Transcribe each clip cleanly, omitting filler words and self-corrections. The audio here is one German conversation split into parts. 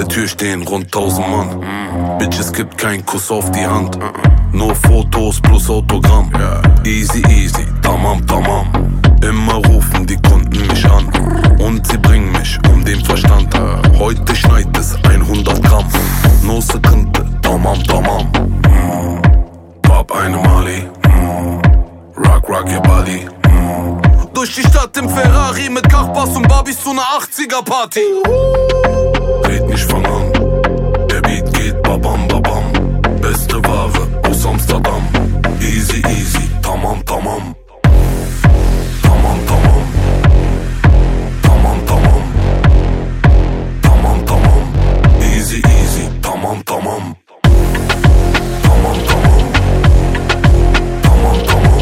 Tür stehen rund 1000 Mann. Bitch, es gibt keinen Kuss auf die Hand. Nur Fotos plus Autogramm. Easy, easy, tamam, tamam. Immer rufen die Kunden mich an und sie bringen mich um den Verstand. Heute schneit es 100 Gramm. No Sekünde, tamam, tamam. Pop eine Mali. Rock, rock your body. Durch die Stadt im Ferrari mit Kachbass und Barbies zu ner 80er-Party. Red nicht, fang an. Der Beat geht babam, babam. Beste Ware aus Amsterdam. Easy, easy, tamam, tamam. Tamam, tamam. Tamam, tamam. Tamam, tamam. Easy, easy, tamam, tamam. Tamam, tamam. Tamam, tamam.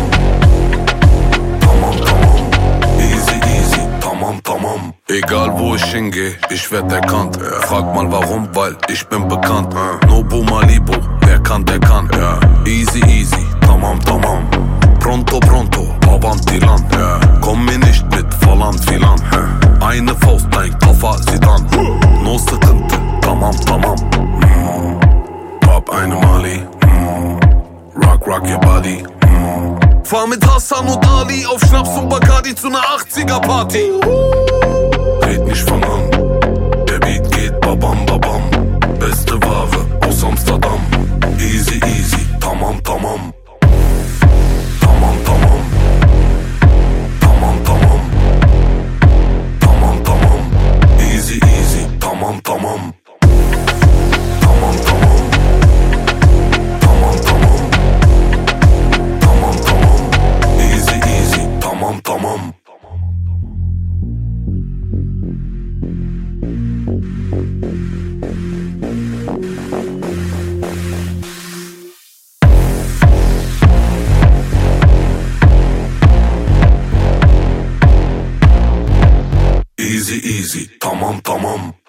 Tamam, tamam. Easy, easy, tamam, tamam. Egal wo ich hingehe, ich werd erkannt. Frag mal warum, weil ich bin bekannt. Nobu Malibu, wer kann, der kann. Easy, easy, tamam, tamam. Pronto, pronto, avanti land. Komm mir nicht mit Volland, Filan. Eine Faust, dein Koffer, sie dann. No Sekünde, tamam, tamam. Pop eine Mali. Rock, rock your body. Fahr mit Hassan und Ali auf Schnaps und Bacardi zu ner 80er-Party. Red nicht, fang an. Der Beat geht babam, babam. Beste Ware aus Amsterdam. Easy, easy, tamam, tamam. Tamam, tamam. Tamam, tamam. Tamam, tamam. Easy, easy, tamam, tamam. Tamam, tamam. Tamam, tamam. Tamam, tamam. Easy, easy, tamam, tamam. Easy, easy, tamam, tamam.